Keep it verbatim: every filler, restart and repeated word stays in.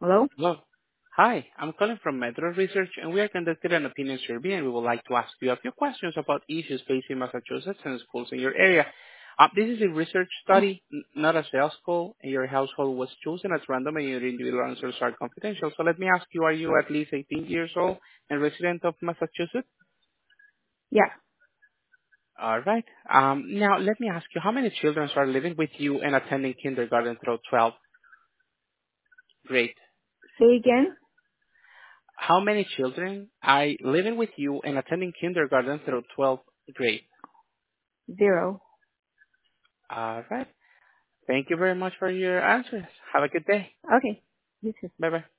Hello? Hello. Hi, I'm calling from Metro Research, and we are conducting an opinion survey, and we would like to ask you a few questions about issues facing Massachusetts and schools in your area. Uh, this is a research study, n- not a sales call, and your household was chosen as random, and your individual answers are confidential. So let me ask you, are you at least eighteen years old and resident of Massachusetts? Yeah, All right. Um, now, let me ask you, how many children are living with you and attending kindergarten through twelfth grade? say again. How many children are living with you and attending kindergarten through twelfth grade? Zero. All right. Thank you very much for your answers. Have a good day. Okay. You too. Bye bye.